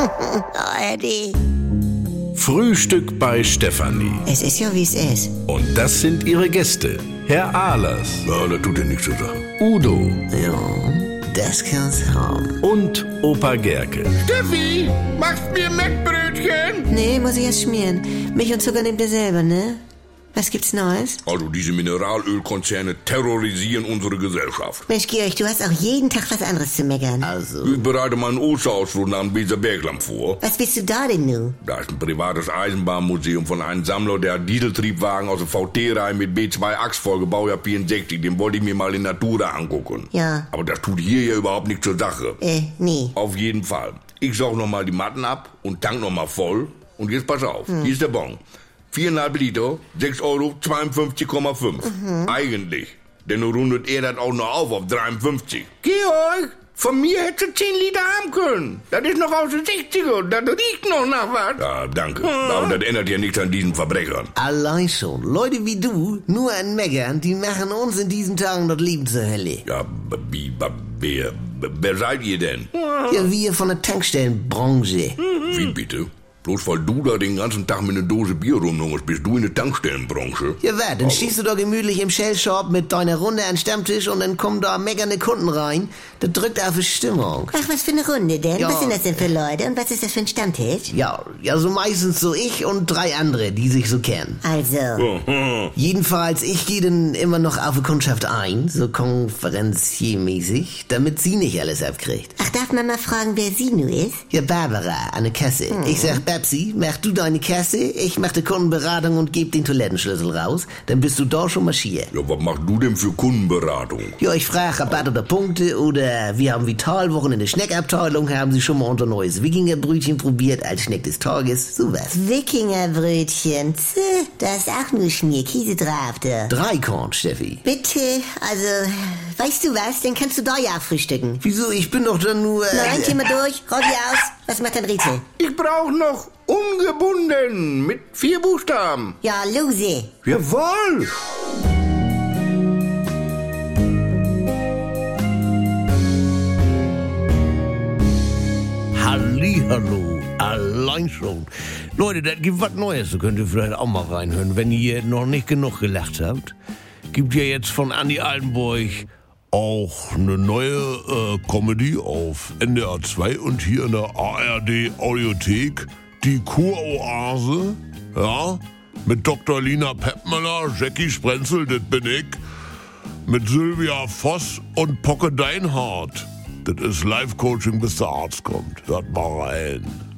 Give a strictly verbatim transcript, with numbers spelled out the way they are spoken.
Oh, Eddie. Frühstück bei Stefanie. Es ist ja, wie es ist. Und das sind ihre Gäste. Herr Ahlers. Ja, das tut dir nichts zur Sache. Udo. Ja, das kann's haben. Und Opa Gerke. Steffi, machst mir Mettbrötchen? Nee, muss ich erst schmieren. Milch und Zucker nehmt ihr selber, ne? Was gibt's Neues? Also diese Mineralölkonzerne terrorisieren unsere Gesellschaft. Mensch, Georg, du hast auch jeden Tag was anderes zu meckern. Also, Ich bereite meinen Osterausflug nach dem Weserbergland vor. Was bist du da denn nu? Da ist ein privates Eisenbahnmuseum von einem Sammler, der hat Dieseltriebwagen aus der V T-Reihe mit B zwei Achsfolge, Baujahr vierundsechzig. Den wollte ich mir mal in Natura angucken. Ja. Aber das tut hier ja überhaupt nichts zur Sache. Äh, nee. Auf jeden Fall. Ich saug noch mal die Matten ab und tank noch mal voll. Und jetzt pass auf, hier ist der Bon. Viereinhalb Liter, sechs Euro zweiundfünfzig Komma fünf. Mhm. Eigentlich. Denn du rundet er das auch noch auf auf dreiundfünfzig. Georg, von mir hättest du zehn Liter haben können. Das ist noch aus den sechziger. Das riecht noch nach was. Ja, danke. Hm. Aber das ändert ja nichts an diesen Verbrechern. allein schon. Leute wie du, nur an Meckern, die machen uns in diesen Tagen das Leben zur Hölle. Ja, wie, wer, wer seid ihr denn? Ja, wir von der Tankstellenbranche. Wie bitte? Bloß weil du da den ganzen Tag mit einer Dose Bier rumhungerst, bist du in der Tankstellenbranche. Ja, was? Dann stehst du da gemütlich im Shell-Shop mit deiner Runde an den Stammtisch und dann kommen da meckernde Kunden rein. Das drückt auf die Stimmung. Ach, was für eine Runde denn? Ja. Was sind das denn für Leute und was ist das für ein Stammtisch? Ja, ja, so meistens so ich und drei andere, die sich so kennen. Also, Jedenfalls, ich gehe dann immer noch auf die Kundschaft ein, so konferenziermäßig, damit sie nicht alles abkriegt. ach, darf man mal fragen, wer sie nu ist? Ja, Barbara, an der Kasse. Ich sag, Babsi, mach du deine Kasse, ich mach die Kundenberatung und geb den Toilettenschlüssel raus, dann bist du da schon marschiert. Ja, was machst du denn für Kundenberatung? Ja, ich frage Rabatt oder Punkte oder wir haben Vitalwochen in der Schneckabteilung, haben Sie schon mal unser neues Wikingerbrötchen probiert als Schneck des Tages, sowas. Wikingerbrötchen. Zäh, da ist auch nur Schmierkäse drauf, da. Dreikorn, Steffi. Bitte, also, weißt du was, dann kannst du da ja frühstücken. Wieso, ich bin doch dann nur... Na, rein, Äh, Thema durch, roll die aus. Was macht dein Rätsel? Ich brauch noch ungebunden mit vier Buchstaben. Ja, lose. Jawohl. Hallihallo, allein schon. Leute, das gibt was Neues, da könnt ihr vielleicht auch mal reinhören, wenn ihr noch nicht genug gelacht habt. Gibt ja jetzt von Andi Altenburg auch eine neue äh, Comedy auf N D R zwei und hier in der A R D Audiothek, die Kuroase, ja, mit Doktor Lina Peppmüller, Jackie Sprenzel, das bin ich, mit Sylvia Voss und Pocke Deinhardt. Das ist Live-Coaching, bis der Arzt kommt. Hört mal rein.